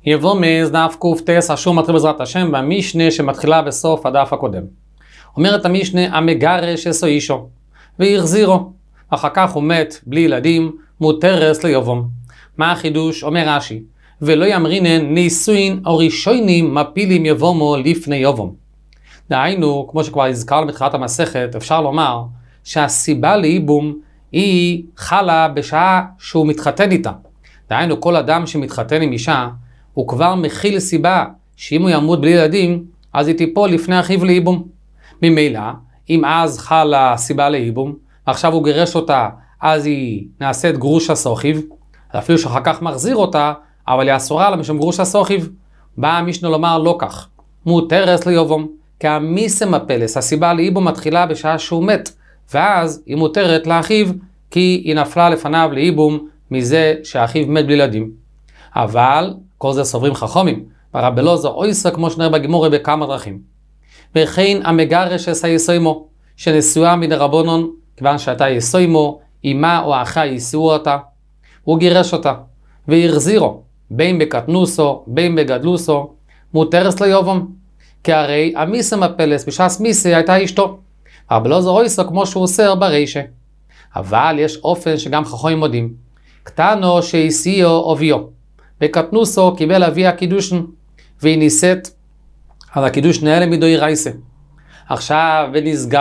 יבומס דף קופטס אשור מתחיל בעזרת השם במשנה שמתחילה בסוף הדף הקודם. אומרת המשנה המגרש עשו אישו והחזירו, אחר כך הוא מת בלי ילדים, מותרס ליבום. מה החידוש? אומר רש"י, ולא ימרינן נישואין או ראשונים מפילים יבומו לפני יבום. דהיינו, כמו שכבר הזכרנו בתחילת המסכת, אפשר לומר שהסיבה לייבום היא חלה בשעה שהוא מתחתן איתה. דהיינו, כל אדם שמתחתן עם אישה הוא כבר מכיל סיבה שאם הוא ימות בלי ילדים אז היא תיפול לפני אחיו לייבום. ממילא, אם אז חלה סיבה לייבום עכשיו הוא גירש אותה, אז היא נעשית גרוש הסוכיב, אפילו שאחר כך מחזיר אותה, אבל היא אסורה לה משום גרוש הסוכיב. בא המשנה לומר לא כך, מותרס ליבום, כי המיסם הפלס, הסיבה לייבום מתחילה בשעה שהוא מת, ואז היא מותרת לאחיו, כי היא נפלה לפניו לייבום מזה שהאחיו מת בלי ילדים. אבל כל זה סוברים חכמים, ברב אלעזר אויסה כמו שנראה בגמרא בכמה דרכים. וכן המגרש עשה יסוימו, שנשואה מדרבנן, כיוון שאתה יסוימו, אמה או אחה יישאו אותה, הוא גירש אותה, והחזירו, בין בקטנוסו, בין בגדלוסו, מותרס ליבום, כי הרי המיסם הפלס בשעס מיסי הייתה אשתו, רב אלעזר אויסה כמו שהוא אוסר ברישה. אבל יש אופן שגם חכמים מודים, קטנו שהסיעו אוביו, בקטנוסו קיבל אביה קידושן, והיא נישאת, אז הקידוש נעלה מדוי רייסה. עכשיו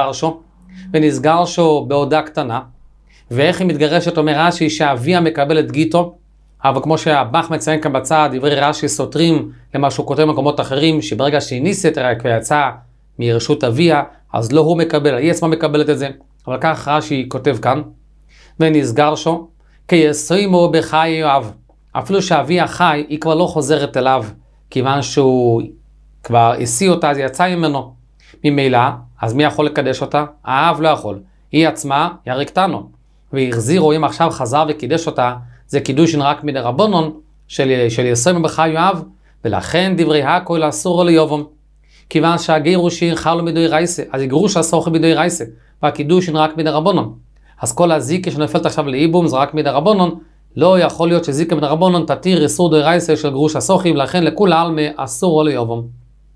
ונסגר שו בעודה קטנה, ואיך היא מתגרשת? אומר רש"י שאביה מקבל את גיטו, אבל כמו שהבח מציין כאן בצד, דברי רש"י סותרים למה שהוא כותב במקומות אחרים, שברגע שהיא נישאת ויצאה מרשות אביה, אז לא הוא מקבל, היא עצמה מקבלת את זה. אבל כך רש"י כותב כאן, ונסגר שו, כי יסוימו בחי יואב. אפילו שאביה חי, היא כבר לא חוזרת אליו, כיוון שהוא כבר השיא אותה, אז יצא ממנו. ממילא, אז מי יכול לקדש אותה? האב לא יכול. היא עצמה, ירי קטנו. והחזירו, אם עכשיו חזר וקידש אותה, זה קידושין רק מדרבנן של יסוימו בחי יואב, ולכן דברי הכל אסור ליבום. כיוון שהגירושין חלו מדוי רייסה, אז יגרוש הסוכי מדוי רייסה, והקידושין רק מדרבנן. אז כל הזיקה שנפלת עכשיו לייבום זה רק מדרבנן, לא יכול להיות שזיקה מדרבנן תתיר איסור דוי רייסה של גרוש הסוכי, ולכן לכול העלמא אסור ליבום.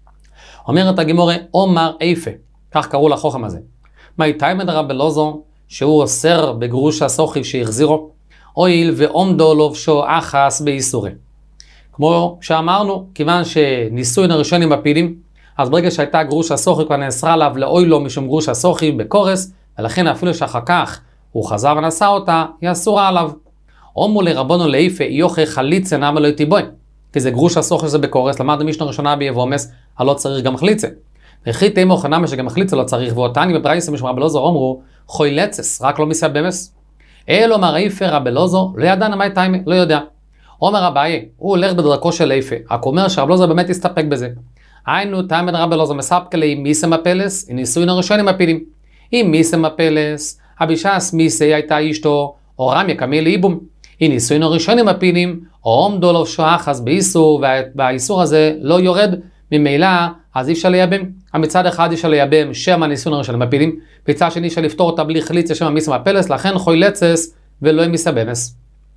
אומרת הגמרא, אומר איפה, כך קראו לחוכם הזה. מהי רב אלעזר שהוא אוסר בגרוש הסוכי שהחזירו, אויל ועומדו לובשו אחס באיסורי. כמו שאמרנו, כיוון שנישואין הראשונים מפילים, אז ברגע שהייתה גרוש הסוכי כבר נאסרה עליו לאוילו משום גרוש הסוכי בקורס, ולכן אפילו שאחר כך הוא חזר ונשא אותה, היא אסורה עליו. אומו לרבנו לאיפה יוכה חליצה נמה לא תיבוי, כי זה גרוש הסוכי שזה בקורס, למד המשנה ראשונה ביבומס, לא צריך גם חליצה. וכי תימו חנמה שגם חליצה לא צריך, ואותני בברייסה משום רב אלעזר אומרו, חוי לצס, רק לא מסע במס. אלו אמר איפה רב אלעזר, לא ידע נמי תיימה, לא יודע. אומר אביי, הוא הולך בדרכו של איפה, רק אומר שרב אלעזר באמת הסתפק בזה. היינו תיימה רב אלעזר מספק לי מיסם הפלס, נישואין הראשונים מפילים. אם מיסם הפלס, הבישס מיסי הייתה אשתו, או רמיה קמי לייבום. אם נישואין הראשונים מפילים, או עומדו לובשו אחס באיסור, והאיסור הזה לא יורד, ממילא, אז אי אפשר לייבם. מצד אחד אפשר לייבם שם הנישואין הראשונים מפילים, מצד שני אפשר לפתור אותה בלי חליצה שם המיסם הפלס, לכן חוי לצס ולא עם מיסה במס.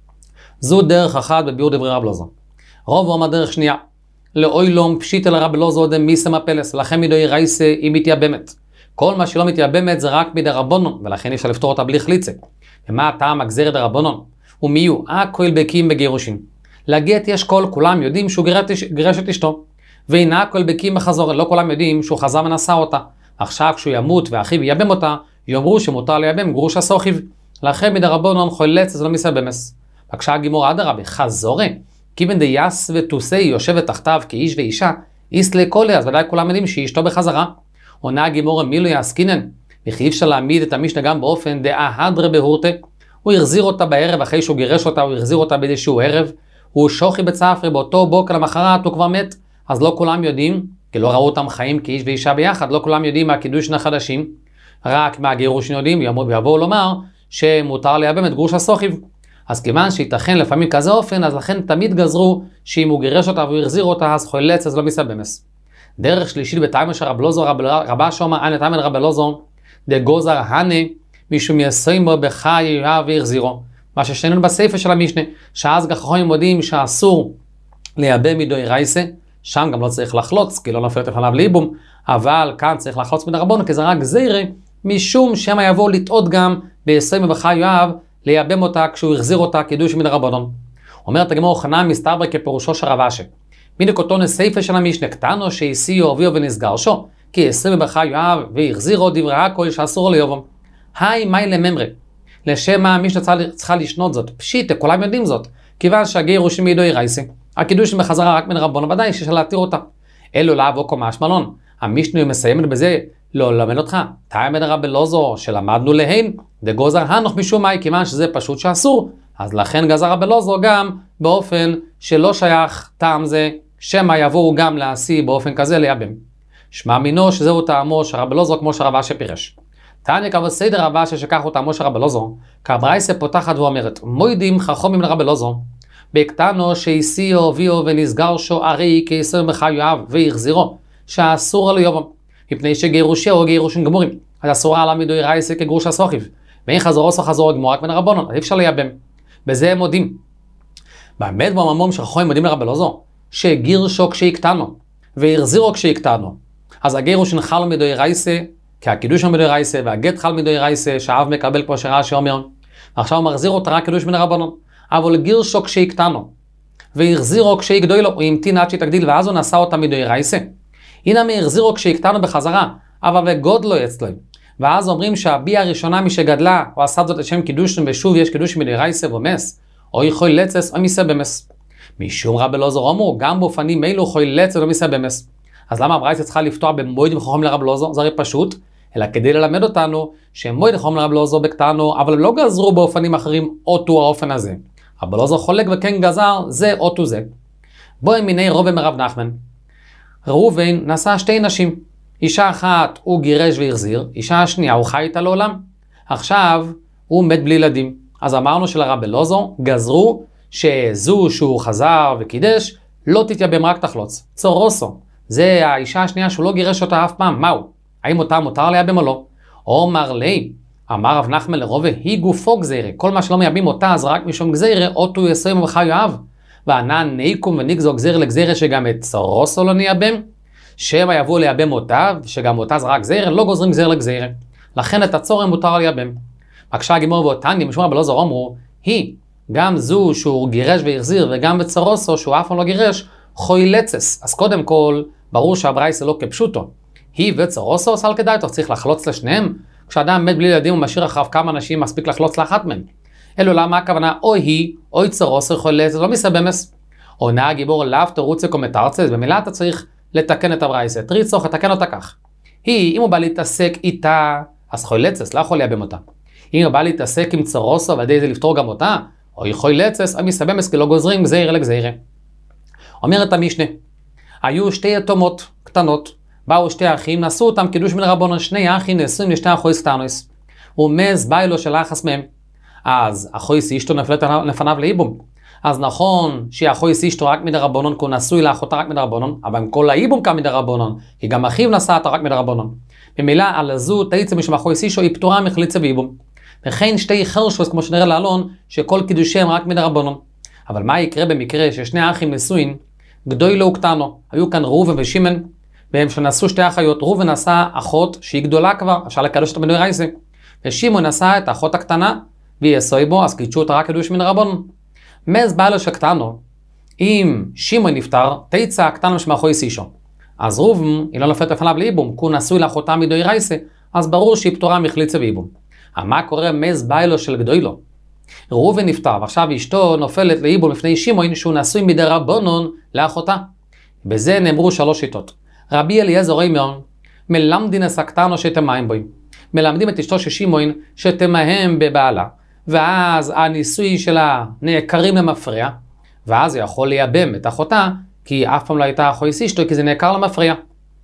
זו דרך אחת בביאור דברי רב אלעזר. רוב אומר דרך שנייה. לאוילום פשיט אל רב אלעזר דם מיסם הפלס, לכן מדוי רייסה היא מתייבמת. כל מה שלא מתייבמת זה רק מדרבנן, ולכן אפשר לפתור אותה בלי חליצה. ומה הטעם הגזרת דרבנן? ומיהו? הכל בקים בגירושין. לגט יש כל, כולם יודעים שהוא גירש את אשתו. והנה הכל בקים בחזור, לא כולם יודעים שהוא חזר ונשא אותה. עכשיו כשהוא ימות ואחיו ייבם אותה, יאמרו שמותר לייבם גרוש הסוכיב. לכן מדרבנן חולץ זה לא מיסה במס. בקשה הגימור אדרבה, חזורה. כיוון דייס ותוסי יושבת תחתיו כאיש ואישה, איס לקולה, אז ודאי כולם יודעים שהיא אשתו בחזרה. עונה הגימור מילו יעסקינן, וכי אפשר להעמיד את המשנה גם באופן דעה הדרה בהורתה. הוא החזיר אותה בערב, אחרי שהוא גירש אותה, הוא החזיר אותה באיזשהו ערב, הוא שוכי בצפרי, באותו בוקר למחרת הוא כבר מת, אז לא כולם יודעים, כי לא ראו אותם חיים כאיש ואישה ביחד, לא כולם יודעים מהקידושין החדשים, רק מהגירושין יודעים, ויבואו לומר שמותר לייבם את גרוש הסוכיב. אז כיוון שייתכן לפעמים כזה אופן, אז לכן תמיד גזרו שאם הוא גירש אותה והוא החזיר אותה, אז חולץ, אז לא מיסה במס. דרך שלישית בתיימה של רב אלעזר, רבה שאומר, אין תיימה רב אלעזר, דגוזר הנה, משום יסוימו בחי והחזירו. מה ששנינו בספר של המשנה, שאז חכמים מודיעים שאסור לייבם מדוי רייסה, שם גם לא צריך לחלוץ, כי לא נופלת לפניו לייבום, אבל כאן צריך לחלוץ מדרבנון, כי זה רק גזירה, משום שמא יבואו לטעות גם ב-20 בחי יואב, לייבם אותה כשהוא החזיר אותה קידוש מדרבנון. אומרת הגמרא חנן מסתבר כפירושו של רב אשי. בדיוק אותו נסייפה של המשנה, קטנו שהסיעו אביו ונסגר שו, כי 20 בחי יואב והחזירו דברי הכל שאסור ליובם. היי מי לממרי, לשם מה המשנה צריכה לשנות זאת, פשיט, כולם יודעים זאת, כיוון שהגירושים מידוי רייסה, הקידושים בחזרה רק מן רבון, ודאי שיש להתיר אותה. אלו לאבו קומש מלון, המשנה מסיימת בזה, לא ללמד אותך, תאי רבי אלעזר שלמדנו להן, דגוזר הנוך משום מה, כיוון שזה פשוט שאסור, אז לכן גזר רבי אלעזר גם באופן שלא שייך טעם זה, שמא יבואו גם להשיא באופן כזה לייבם. שמע מינו שזהו טעמו של רבי אלעזר כמו שרב אשי פירש. תעני כבוד סדר רב אשי שכך הוא טעמו של רבי אלעזר, כברייסה פותחת ואומרת, מוידים חכמים לרבי אלעזר, בקטנו שהסיעו אביו ונסגר שו הרי כ20 בחי יואב והחזירו, שאסור לו יובם, מפני שגירושיה או גירושים גמורים, אז אסורה עליו מדוי רייסה כגרוש הסוכיב, ואין חזרו חזור גמור רק מן הרבנון, אז אי אפשר לייבם. בזה הם מודים. באמת בממום שחכמים מודים לרבי אלעזר, שגירשו כשיקטנו, והחזירו כשיקטנו, אז הגירושים חל מדוי רייסה, כי הקידוש מדוי רייסה, והגט חל מדוי רייסה, שהאב מקבל כמו שרש"י אומר, ועכשיו הוא מחזיר אותה רק קידוש מן הרבנון. אבל גירשו כשיקטנו, והחזירו כשיקדוילו, הוא המתין עד שתגדיל, ואז הוא נשא אותה מדוי רייסה. הנה מהחזירו כשיקטנו בחזרה, אבל וגודלו אצלו. ואז אומרים שהביאה הראשונה משגדלה, או עשה זאת לשם קידושם, ושוב יש קידוש מדוי רייסה ומס, או יכול לצס או מיסה במס. משום רבי אלעזר אמרו, גם באופנים אלו יכול לצס או מיסה במס. אז למה הברייתא צריכה לפתוח במועדים חכמים לרבי אלעזר? זה הרי פשוט, אלא כדי ללמד אותנו שמועד חכמים לרבי אלעזר בקטנו, אבל הם לא גזרו באופנים אחרים אותו האופן הזה. רבי אלעזר חולק וכן גזר, זה אותו זה. בואי מיני ראובן מרב נחמן. ראובן נשא שתי נשים. אישה אחת הוא גירש והחזיר, אישה השנייה הוא חי איתה לעולם. עכשיו הוא מת בלי ילדים. אז אמרנו שלרבי אלעזר גזרו שזו שהוא חזר וקידש, לא תתייבם רק תחלוץ. צורוסו. זה האישה השנייה שהוא לא גירש אותה אף פעם. מהו? האם אותה מותר לייבם או לא? אומר לי, אמר רב נחמן לראובן, היא גופו גזירה. כל מה שלא מייבמים אותה אז רק משום גזירה, אותו 20 בחי יואב. וענן ניקום ונגזו גזירה לגזירה שגם את צורוסו לא נייבם. שמא יבואו לייבם אותה, שגם אותה זה רק גזירה, לא גוזרים גזירה לגזירה. לכן את הצורם מותר לייבם. בקשה הגמור ואותני, משום רבי אלעזר אמרו, היא, גם זו שהוא גירש והחזיר, וגם בצורוסו שהוא אף פעם לא גירש, חוי לצס. אז קודם כל, ברור שהברייתא לא כפשוטו. היא וצורוסו סל כדאי, צריך לחלוץ לשניהם. כשאדם מת בלי ילדים הוא משאיר אחריו כמה אנשים מספיק לחלוץ לאחת מהם. אלו למה הכוונה או היא, או צורוסו יכול לצס, לא מסבמס. עונה הגיבור לאו תרוצה קומטרצס, במילה אתה צריך לתקן את הברייתא. תריצוך, לתקן אותה כך. היא, אם הוא בא להתעסק איתה, אז חוי לצס, לא יכול לייבם אותה. אם הוא בא להתעסק עם צורוסו ועל ידי זה לפתור גם אותה, או יכול לצס, או מסבמס, כי לא גוזרים גזירה לגזירה. אומרת המשנה, היו שתי יתומות קטנות, באו שתי אחים, נשאו אותם קידוש מן רבנן, שני אחים נשואים לשתי אחויס קטנוס, ומז ביילו של אחס מהם. אז אחויס אשתו נפלת לפניו לאיבום. אז נכון שאחויס אשתו רק מן רבנן, כי הוא נשוי לאחותה רק מן רבנן, אבל עם כל האיבום כאן מן רבנן, כי גם אחיו נשא אותה רק מן רבנן. במילה על זו תיצא משום אחויס אשתו היא פטורה מחליצה ואיבום. וכן שתי חרשוס כמו שנראה לעלון, שכל קידושיהם רק מן רבנן. אבל מה יקרה במקרה ששני האחים נשואים, גדולו וקטנו, היו כאן ראובן ושמעון, והם שנשאו שתי אחיות. ראובן נשא אחות שהיא גדולה כבר, אפשר לקדוש אותה מדוי רייסה, ושמעון נשא את האחות הקטנה, והיא יסוי בו, אז קידשו אותה רק קידוש מן רבנן. מז בעלו שקטנו, אם שמעון נפטר, תיצא הקטנו שמאחויס אישו. אז ראובן, היא לא נופלת לפניו לאיבום, כי הוא נשוי לאחותה מדוי רייסה, אז ברור שהיא פטורה מחליצה ואיבום. מה קורה מז בעלו של גדולו? ראובן נפטר, ועכשיו אשתו נופלת לאיבום לפני שמעון, שהוא נשוי מדרבנן לאחותה. בזה נאמרו שלוש שיטות. רבי אליעזר אומר, מלמדין הסקטנו שתמהם בוי. מלמדים את אשתו של שמעון שתמהם בבעלה, ואז הניסוי שלה נעקרים למפריע, ואז הוא יכול לייבם את אחותה, כי אף פעם לא הייתה אחויס אשתו, כי זה נעקר למפריע.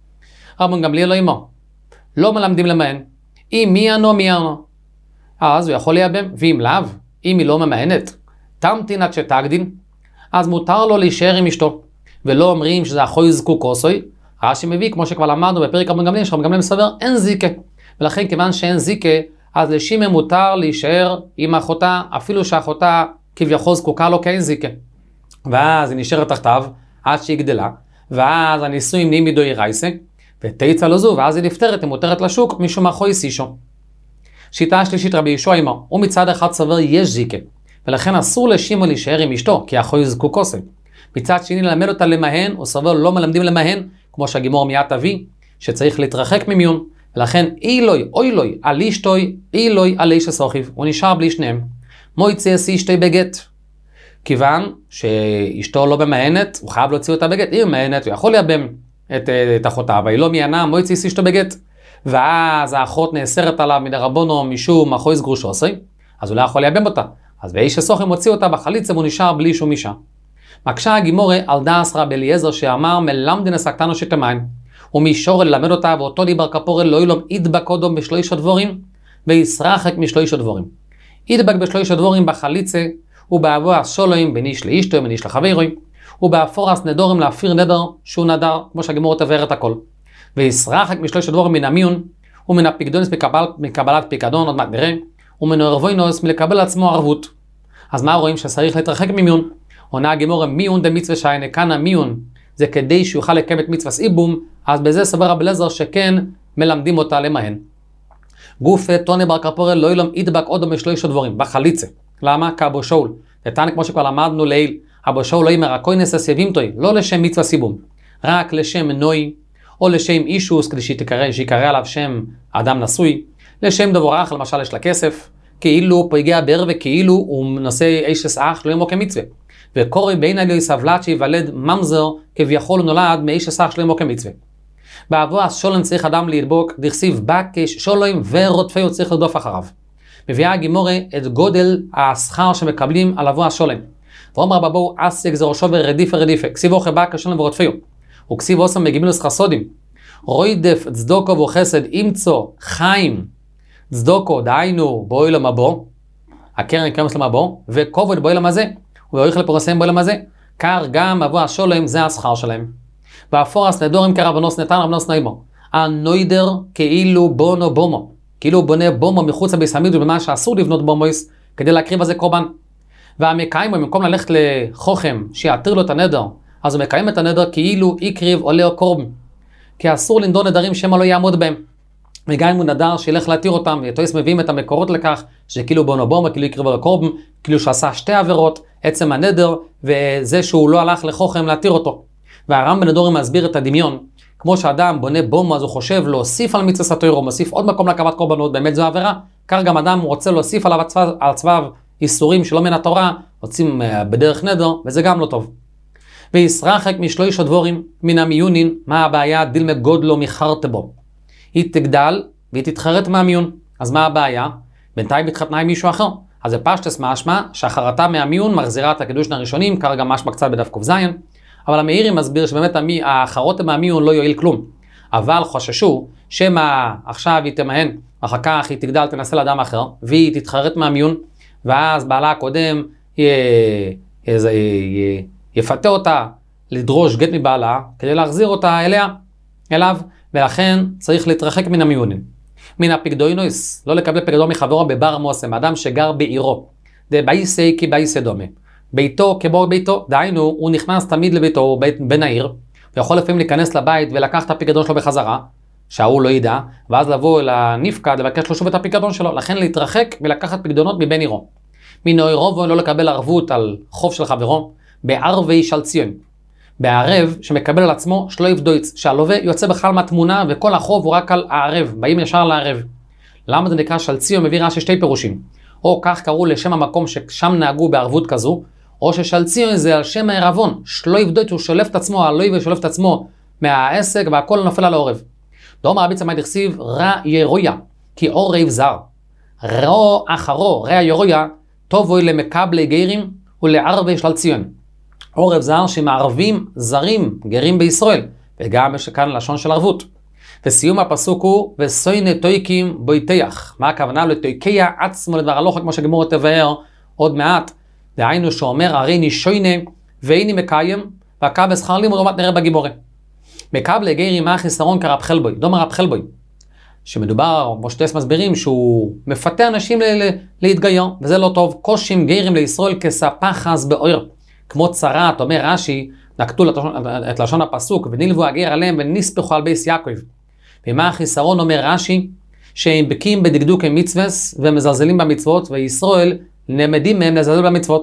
רבן גמליאל לא אמר, לא מלמדים למען, אם מי ענו מי ענו. אז הוא יכול לייבם, ואם לאו, אם היא לא ממענת, תמתין עד שתגדין, אז מותר לו להישאר עם אשתו, ולא אומרים שזה אחוי זקוקוסוי. רש"י מביא, כמו שכבר למדנו בפרק רבן גמליאל, שרבן גמליאל מסבר, אין זיקה. ולכן כיוון שאין זיקה, אז לשמעון מותר להישאר עם אחותה, אפילו שאחותה כביכול זקוקה לו, כי אין זיקה. ואז היא נשארת תחתיו, עד שהיא גדלה, ואז הנישואים נהיים מדוי רייסה, ותיצה לו זו, ואז היא נפטרת, היא מותרת לשוק, משום אחוי סישו. שיטה השלישית רבי ישוע אמר, הוא מצד אחד סבר יש זיקה, ולכן אסור לשמעון להישאר עם אשתו, כי אחוי זקוקוסה. מצד שני ללמד אותה למהן, הוא סבר לא מלמדים למהן, כמו שהגימור מיד תביא, שצריך להתרחק ממיון, ולכן אילוי, אוילוי, על אשתוי, אילוי, על איש הסוכיב, הוא נשאר בלי שניהם. מויצא עשי אשתוי בגט. כיוון שאשתו לא במהנת, הוא חייב להוציא אותה בגט. אם במהנת, הוא יכול לייבם את אחותה, אבל היא לא מיינה, מויצא עשי אשתוי בגט. ואז האחות נאסרת עליו מדרבנו משום אחויס גרושוסי, אז הוא לא יכול לייבם אותה. אז באיש הסוכיב מוציא אותה בחליצה, והוא נשאר בלי שום אישה. מקשה הגימורה על דאס רבי אליעזר שאמר מלמדין עסקתנו שתמיים. ומישור ללמד אותה, ואותו דיבר כפורה לא ילום ידבק קודם בשלושה דבורים, וישרחק משלושה דבורים. ידבק בשלושה דבורים בחליצה, ובאבו השולוים בין איש לאשתו, בין איש לחברוים, ובאפורס נדורים להפיר נדר, שהוא נדר, כמו שהגימורה תבהר את הכל. וישרחק משלושה דבורים מן המיון, ומן הפיקדונס מקבלת פיקדון, עוד מעט נראה, ומן ערבוינוס מלקבל עצמו ערבות. אז מה רואים שצריך להתרחק ממיון? עונה הגימורה מיון דמצווה שיינה, כאן המיון זה כדי שיוכל לקיים את מצווה איבום, אז בזה סבר רבי אליעזר שכן מלמדים אותה למהן. גופה טונה בר כפורה לא ילום ידבק עוד משלושה דבורים, בחליצה. למה? כאבו שאול. נתן כמו שכבר למדנו לעיל, אבו שאול לא ימר הכוינס הסייבים-תוי, לא לשם מצווה איבום, רק לשם נוי, או לשם אישוס, כדי שיקרא עליו שם אדם נשוי, לשם דבורך, למשל יש לה כסף, כאילו פגיע בר וכאילו הוא נושא אישס אח לא ימוקם מצווה. וקורא בין עליו סבלת שיוולד ממזר כביכול נולד מאיש הסך שלמה כמצווה. בעבור השולם צריך אדם להדבוק, דכסיב בקש שולם ורודפי הוא צריך לרדוף אחריו. מביאה הגימורה את גודל השכר שמקבלים על עבור השולם. ואומר בבו אסי גזר ראשו ורדיפה, כסיבו חבקש שולם ורודפי הוא. וכסיב עושם בגימילוס חסודים. רוידף צדוקו וחסד ימצוא חיים צדוקו דהיינו בואי למבוא, הקרן קרמס למבוא, וכובד בואי למזה. והוריך לפורסם בעולם הזה, קר גם אבו השולם זה השכר שלהם. והפורס נדורים כרבנוס נתן רבנוס נאימו. הנוידר כאילו בונו בומו. כאילו הוא בונה בומו מחוץ לביס המקדוש במה שאסור לבנות בומויס כדי להקריב על זה קורבן. והמקיים במקום ללכת לחוכם שיעתיר לו את הנדר, אז הוא מקיים את הנדר כאילו יקריב עולה או קורבן. כי אסור לנדור נדרים שמה לא יעמוד בהם. וגם אם הוא נדר שילך להתיר אותם, יתויס מביאים את המקורות לכך שכאילו בונו בומו, כאילו יקריב על הקורבן, כאילו שעשה שתי עבירות, עצם הנדר, וזה שהוא לא הלך לחוכם להתיר אותו. והרמב"ם בנדורים מסביר את הדמיון, כמו שאדם בונה בומו, אז הוא חושב להוסיף על מצוות התורה, הוא מוסיף עוד מקום להקרבת קורבנות, באמת זו עבירה. כך גם אדם רוצה להוסיף עליו על צבב איסורים שלא מן התורה, רוצים בדרך נדר, וזה גם לא טוב. וישרחק משלושה דבורים מן המיונין, מה הבעיה? דילמה גודלו מחרט בו. היא תגדל והיא תתחרט מהמיון. אז מה הבעיה? בינתיים התחתנה עם מישהו אחר. אז זה פשטס משמע שהחרטה מהמיון מחזירה את הקידושין הראשונים, כרגע משמע קצת בדף ק"ז, אבל המאירי מסביר שבאמת החרוטה מהמיון לא יועיל כלום. אבל חוששו שמה עכשיו היא תמהן, אחר כך היא תגדל תנסה לאדם אחר, והיא תתחרט מהמיון, ואז בעלה הקודם יפתה אותה לדרוש גט מבעלה, כדי להחזיר אותה אליו, ולכן צריך להתרחק מן המיונים. מן הפקדוינוס, לא לקבל פקדון מחברו בבר מוסם, אדם שגר בעירו. דה בייסי כי בייסי דומה. ביתו כמו ביתו, דהיינו, הוא נכנס תמיד לביתו, הוא בן העיר, ויכול לפעמים להיכנס לבית ולקח את הפקדון שלו בחזרה, שהוא לא ידע, ואז לבוא לנפקד לבקש לו שוב את הפקדון שלו, לכן להתרחק ולקחת פקדונות מבין עירו. מן עירו לא לקבל ערבות על חוב של חברו, בערבי של ציון. בערב שמקבל על עצמו שלויב דויץ, שהלווה יוצא בכלל מהתמונה וכל החוב הוא רק על הערב, באים ישר לערב. למה זה נקרא של ציון? מביא רש"י שתי פירושים. או כך קראו לשם המקום ששם נהגו בערבות כזו, או ששל ציון זה על שם הערבון, שלויב דויץ הוא שולף את עצמו, הלווה שולף את עצמו מהעסק והכל נופל על העורב. דאמר רבי צמאי דכסיב רע ירויה, כי עורב זר. רע אחרו, רע ירויה, טובו למקבלי גרים ולערבי של ציון. עורב זר שמערבים זרים, גרים בישראל, וגם יש כאן לשון של ערבות. וסיום הפסוק הוא, וסוינה תויקים בויתח. מה הכוונה? לתויקיה עצמו לדבר הלוכה, כמו שגמור תבהר עוד מעט. דהיינו שאומר, הרי נישוינה ואיני מקיים, והקבל שכר לימוד, עוד מעט נראה בגיבורי. מקבלי גרים, מה החיסרון כרב חלבוי? דומר רב חלבוי. שמדובר, כמו שטס מסבירים, שהוא מפתה אנשים להתגייר, וזה לא טוב. קושים גרים לישראל כספחס באויר. כמו צרת, אומר רש"י, נקטו את לשון הפסוק, ונלוו הגר עליהם ונספחו על בייס יעקב. ומה החיסרון אומר רש"י? שהם בקיאים בדקדוקי מצווס ומזלזלים במצוות, וישראל למדים מהם לזלזל במצוות.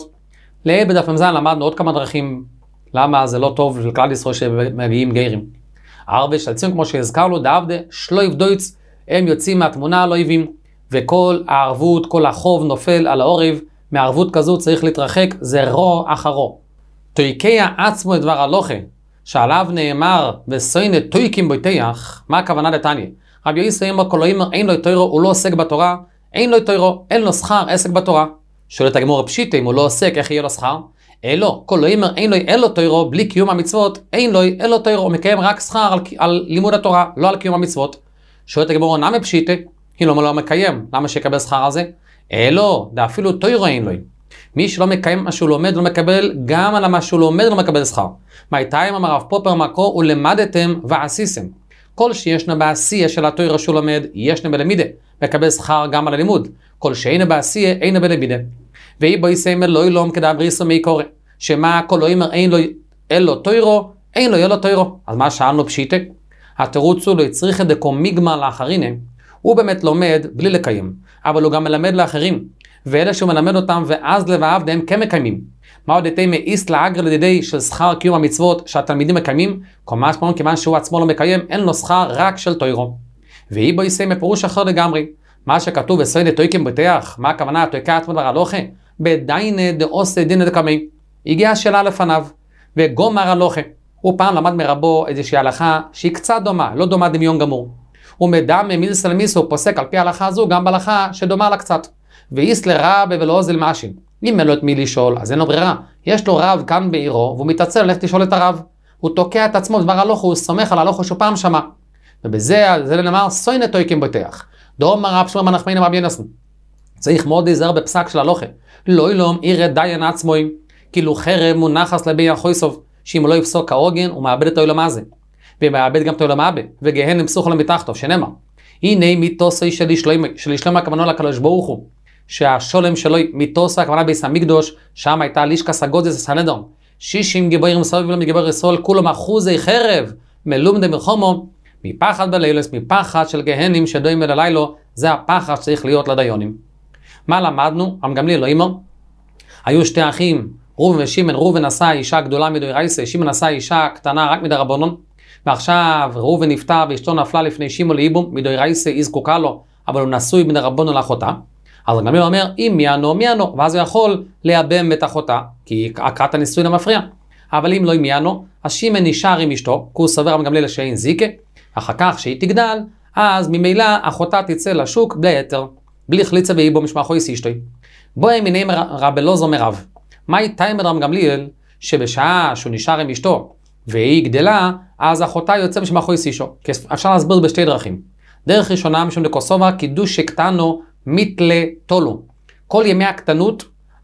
בדף מ"ז למדנו עוד כמה דרכים למה זה לא טוב לכלל ישראל שמגיעים גרים. ערבי שלצים כמו שהזכרנו, דאבדה שלויב דויץ, הם יוצאים מהתמונה על אויבים, וכל הערבות, כל החוב נופל על העורב. מערבות כזו צריך להתרחק, זה רו אחרו. תויקיה עצמו את דבר הלוכה, שעליו נאמר וסוינה תויקים ביתך. מה הכוונה לתניא? רבי יוסי אמר כל האמר אין לו תוירו, הוא לא עוסק בתורה, אין לו תוירו, אין לו שכר עסק בתורה. שואלת הגמרא פשיטא, אם הוא לא עוסק איך יהיה לו שכר? אלו, כל האמר אין לו תוירו, בלי קיום המצוות, אין לו תוירו, הוא מקיים רק שכר על לימוד התורה, לא על קיום המצוות. שואלת הגמרא נמי פשיטא, היא לא מקיים, למה שיקבל שכר על זה? אלו, אפילו תוירו אין לו. מי שלא מקיים מה שהוא לומד לא מקבל, גם על מה שהוא לומד לא מקבל שכר. מהייתיים אמר רב פופר מקור, ולמדתם ועשיתם. כל שישנה בעשייה של התורה שהוא לומד, ישנה בלמידה, מקבל שכר גם על הלימוד. כל שאינה בעשייה, אינה בלמידה. ואי בו יסיימר לא ילום כדבריסו מי קורא. שמה כל לא יאמר אין לו תוירו, אין לו ילו תוירו. אז מה שאלנו פשיטה? התירוץ הוא לא יצריך את דקו מיגמר לאחרינים. הוא באמת לומד בלי לקיים, אבל הוא גם מלמד לאחרים. ואלה שהוא מלמד אותם ואז לבעבד הם כמקיימים. מה עוד יתה מאיס לאגר לדידי של שכר קיום המצוות שהתלמידים מקיימים? כלומר שפעם כיוון שהוא עצמו לא מקיים, אין לו שכר רק של תוירו. ואי בו יסיימר פירוש אחר לגמרי. מה שכתוב וסוינה תויקים ביתך, מה הכוונה? תויקה עצמו דבר הלוכה? בדיינה דעושה דינא דקמי. הגיעה שאלה לפניו, וגומר הלוכה. הוא פעם למד מרבו איזושהי הלכה שהיא קצת דומה, לא דומה דמיון גמור. הוא מדמה מילסא למיסא, הוא פוסק על פי ההלכה הזו גם בהלכה שדומה לה קצת. ואיס לרב ולא אוזל מאשים. אם אין לו את מי לשאול, אז אין לו ברירה. יש לו רב כאן בעירו, והוא מתעצל ללכת לשאול את הרב. הוא תוקע את עצמו בדבר הלוכה, הוא סומך על הלוכה שהוא פעם שמע. ובזה נאמר סוינה תויקים ביתך. דאמר רב שמואל בן נחמני רבי ינסון. צריך מאוד להיזהר בפסק של הלוכה. לא ילום ירא דיין עצמוי, כאילו חרב מונחס לבי החויסוב, שאם הוא לא יפסוק כהוגן, הוא מאבד את העולם הזה. ומאבד גם את העולם הבא, וגהן ימסוך לו מתחתו, שנאמר. הנה מיתוסי של ישלמה הכוונה לקדוש ברוך הוא, שהשולם שלו מיתוסה הכוונה בייס המקדוש, שם הייתה לישקס הגודס הסנהדרין. 60 גיבורים סביב מגיבור ישראל, כולם אחוזי חרב, מלומדי מלחמו, מפחד בלילוס, מפחד של גהנים שדויים אל הלילו, זה הפחד שצריך להיות לדיונים. מה למדנו? רבי גמליאל לא אמר. היו שתי אחים, ראובן ושמעון. ראובן נשא אישה גדולה מדאורייתא, שמעון נשא אישה קטנה רק מדרבנן. ועכשיו ראובן נפטר ואשתו נפלה לפני שמעון לאיבום, מדאורייתא היא זקוקה לו, אבל הוא נשוי מדרבנן לאחותה. אז רבי גמליאל אומר, אם מיאנו, ואז הוא יכול לייבם את אחותה, כי הכרת הנישואין המפריע. אבל אם לא מיאנו, אז שמעון נשאר עם אשתו, כי הוא סובר רבי גמליאל שאין זיקה. אחר כך שהיא תגדל, אז ממילא אחותה תצא לשוק בלי היתר, בלי חליצה ואיבום משמחו אישתו. בוא המיני רבי אלעזר מרב. מה הייתה עם רבי גמליאל שבשעה שהוא נשאר עם אשתו והיא גדלה, אז אחותה יוצא משמחו אישתו? אפשר להסביר בשתי דרכים. דרך ראשונה משום דקוסובה, קידוש שקטנו מתלה תולו. כל ימי הקטנות,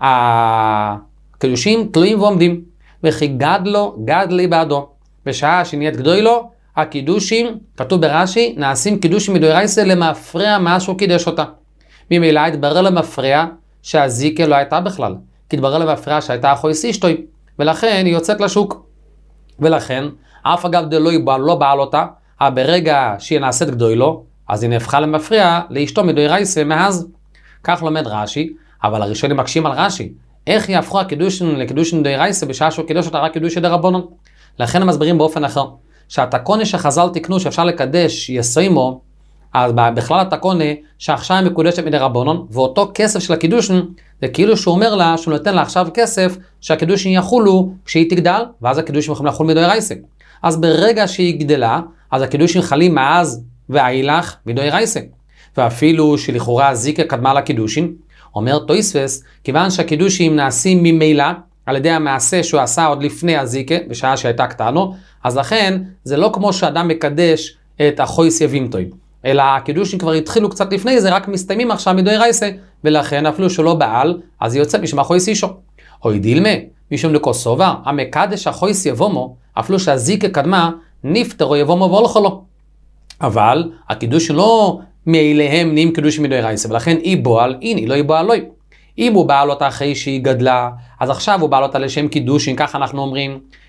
הקדושים תלויים ועומדים. וכי גדלי בעדו. בשעה שנהיית גדולו, הקידושים, כתוב ברש"י, נעשים קידושים מדאורייתא למפרע משהו קידש אותה. ממילא התברר למפרע שהזיקה לא הייתה בכלל. כי התברר למפרע שהייתה אחויס אשתוי, ולכן היא יוצאת לשוק. ולכן, אף אגב לא בעל אותה, ברגע שהיא נעשית גדולו, אז היא נהפכה למפרע לאשתו מדאורייתא מאז. כך לומד רש"י, אבל הראשונים מקשים על רש"י. איך יהפכו הקידושים לקידושים דאורייתא בשעה שהוא קידש אותה רק קידושי דרבנן? לכן הם מסבירים באופן אחר. שהתקונה שחז"ל תיקנו שאפשר לקדש יסיימו, אז בכלל התקונה שעכשיו היא מקודשת מדרבנן, ואותו כסף של הקידושין, זה כאילו שהוא אומר לה שהוא נותן לה עכשיו כסף שהקידושין יחולו כשהיא תגדל, ואז הקידושין יכולים לחול מדאורייתא. אז ברגע שהיא גדלה, אז הקידושין חלים מאז ואילך מדאורייתא. ואפילו שלכאורה הזיקה קדמה לקידושין, אומר תוספות, כיוון שהקידושין נעשים ממילא על ידי המעשה שהוא עשה עוד לפני הזיקה, בשעה שהייתה קטנו, אז לכן זה לא כמו שאדם מקדש את אחויס יבימתוי, אלא הקידושים כבר התחילו קצת לפני זה, רק מסתיימים עכשיו מדאורייתא, ולכן אפילו שלא בעל, אז היא יוצאת משם אחויס אישו. אוי דילמה, משום דקוסובה, המקדש אחויס יבומו, אפילו שהזיקה קדמה, נפטרו יבומו והולכו לו. אבל הקידושים לא מאליהם נהיים קידושים מדאורייתא, ולכן היא בועל, היא לא היא בועל לא. אם הוא בעל אותה אחרי שהיא גדלה, אז עכשיו הוא בעל אותה לשם קידושין, כך אנחנו אומרים.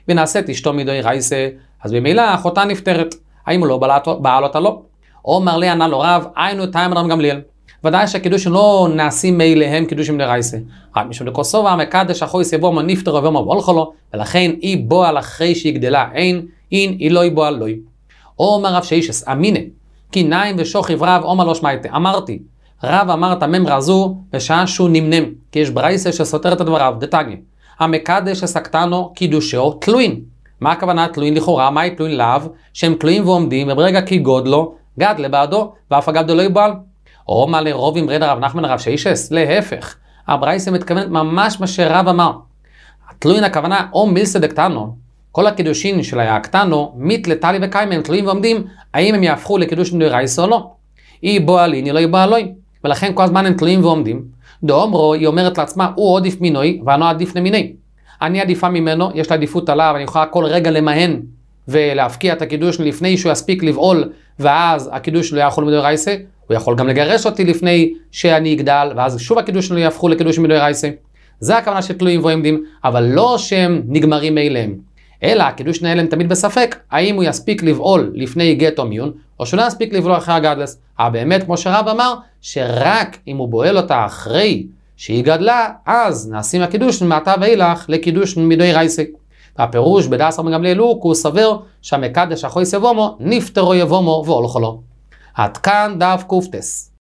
ונעשית אשתו מדאורייסה, אז במילא אחותה נפטרת. האם הוא לא בעל אותה? לא. אומר לי ענה לו רב, היינו תאמר רבי גמליאל. ודאי שהקידושים לא נעשים מאליהם קידושים מדאורייסה. רק משום דכוסובה המקדש החויס יבומו נפטר ויבומו והולכו לו, ולכן אי בועל אחרי שהיא גדלה אין אי לא יבועל לא. אומר רב שיישס אמינא, כי נעים ושוכיב רב אומר לא שמעתי. אמרתי, רב אמר את הממרה הזו בשעה שהוא נמנם, כי יש ברייסה שסותר את הדבריו, דתגי. המקדש הסקטנו קידושו תלוין. מה הכוונה תלוין לכאורה? מהי תלוין לאו? שהם תלויים ועומדים, וברגע כי גודלו, גד לבעדו, ואף הגדלו לא יבועל. או מה לרוב עם רד הרב נחמן הרב שיישס? להפך. הברייסה מתכוונת ממש מה שרב אמר. התלוין הכוונה או מילסא דקטנו, כל הקידושין של הקטנו, מתלתלי וקיימה, הם תלויים ועומדים, האם הם יהפכו לקידוש מדאורייסה או לא. אי בועלין, לא יבועלוי. ולכן כל הזמן הם תלויים ועומדים. דאמרו, היא אומרת לעצמה, הוא עדיף מינוי, ואנו עדיף למיני. אני עדיפה ממנו, יש לה עדיפות עליו, אני יכולה כל רגע למהן ולהפקיע את הקידוש לפני שהוא יספיק לבעול, ואז הקידוש לא יכול מדאורייסה. הוא יכול גם לגרש אותי לפני שאני אגדל, ואז שוב הקידוש לא יהפכו לקידוש מדאורייסה. זה הכוונה של תלויים ועומדים, אבל לא שהם נגמרים מאליהם. אלא הקידוש נעלם תמיד בספק, האם הוא יספיק לבעול לפני גט או מיון, או שלא יספיק לבעול אחרי הגדלס. אבל באמת, כמו שרב אמר, שרק אם הוא בועל אותה אחרי שהיא גדלה, אז נעשים הקידוש מעתה ואילך לקידוש מדאורייסה. הפירוש בדעת רבי גמליאל הוא, כי הוא סבר שהמקדש החויס יבומו, נפטרו יבומו והולכו לו. עד כאן דף קופטס.